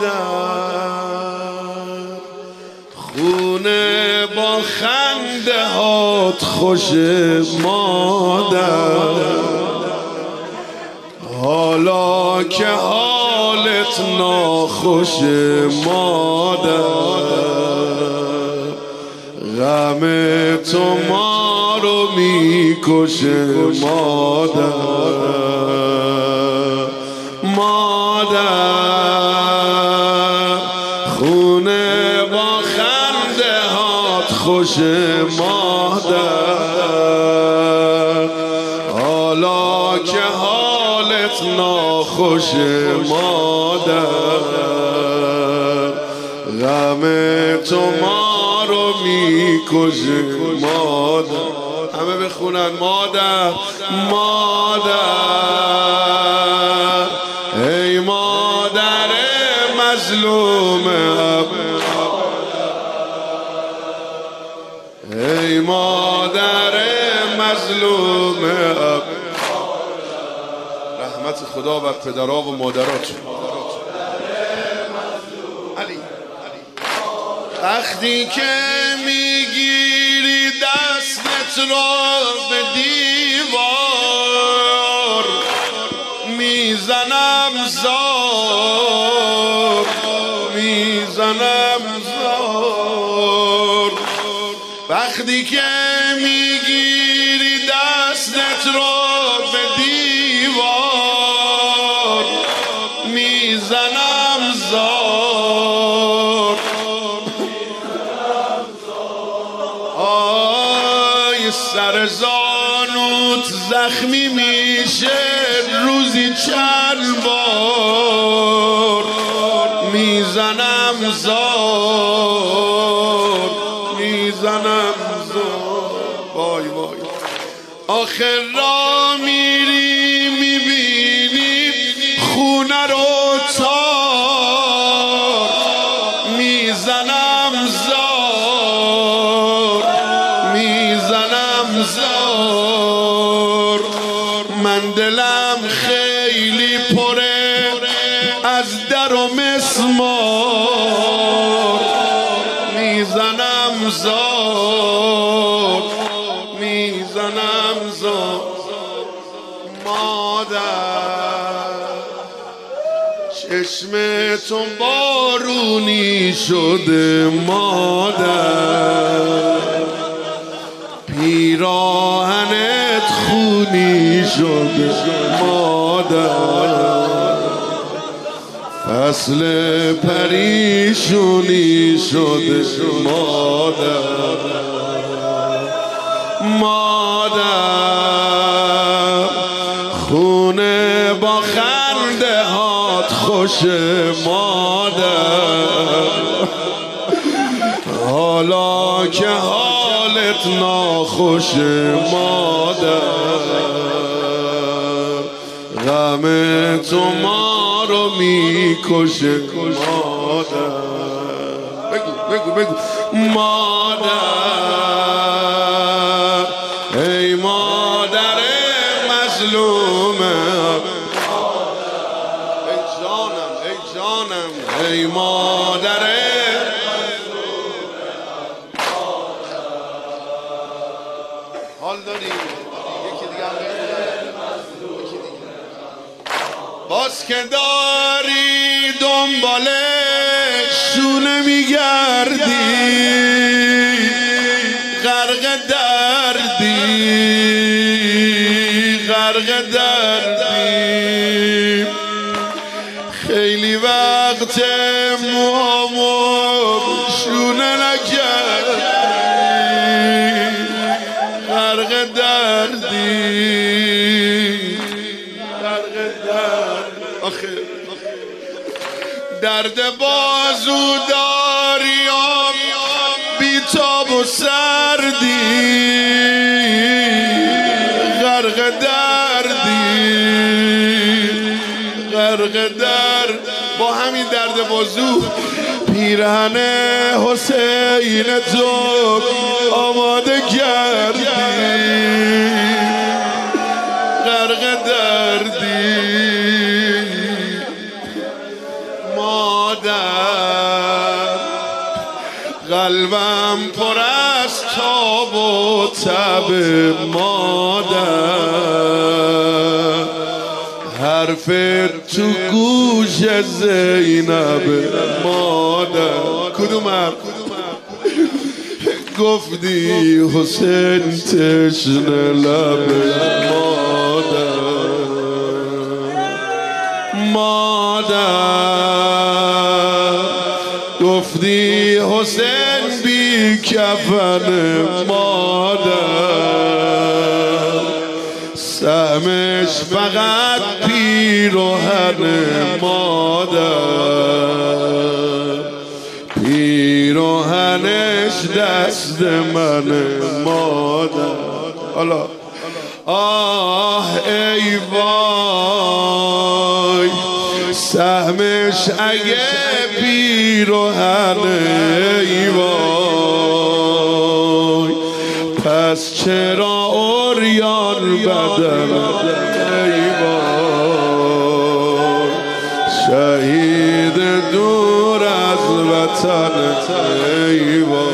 خونه با خنده هات خوش مادر، حالا که حالت ناخوش مادر، غم تو ما رو میکشه مادر. مادر خونه با خنده هات خوش مادر، حالا که حالت ناخوش مادر، غم تو ما رو میکشه مادر. همه بخونن مادر مادر، ای مادر مظلوم، ای مادر مظلوم، رحمت خدا بر پدرها و مادرات. علی وقتی که میگیری دستت را به دیوار، میزنم زار، میزنم زار. وقتی که میگیری دستت را به دیوار، میزنم زار. آی سر زانوت زخمی میشه روزی چند بار، میزنم زار، میزنم زار. وای وای آخر را میری میبینی خونه رو تار، میزنم زار، میزنم زار. من دلم خیلی پره از در و مسمار، میزنم زار، میزنم زار. مادر چشم تو بارونی شده مادر، پیراهنت خونی شده مادر، فصل پریشونی شده مادر. مادر خونه با خنده هات خوش مادر، حالا که حالت ناخوش مادر، غم تو ما رو میکشه مادر. بگو بگو بگو مادر، ای مادر مظلوم، ای جانم ای جانم، ای مادر حال داری؟ یکی دیگه هم باز که داری دنبال شونه میگردی، غرق دردی، غرق دردی. خیلی وقت موامو شونه نکردی، غرق دردی، غرق دردی. آخه درد بازو داری بیتاب و سردی، غرق دردی، غرق درد. با همین درد بازو پیرهن حسین تو آماده کردی، غرق دردی. مادر قلبم پر از تاب و تب مادر، حرف تو گوش زینب مادر. کدوم حرف؟ گفتی حسین تشنه لب مادر، مادر گفتی حسین بی کفن مادر، سهمش فقط پیراهن مادر، پیراهنش دست من مادر. حالا آه ای وای، سهمش اگه پیراهنه ای وای، پس چرا عریان بدن ای وای، شهید دور از وطن ای وای.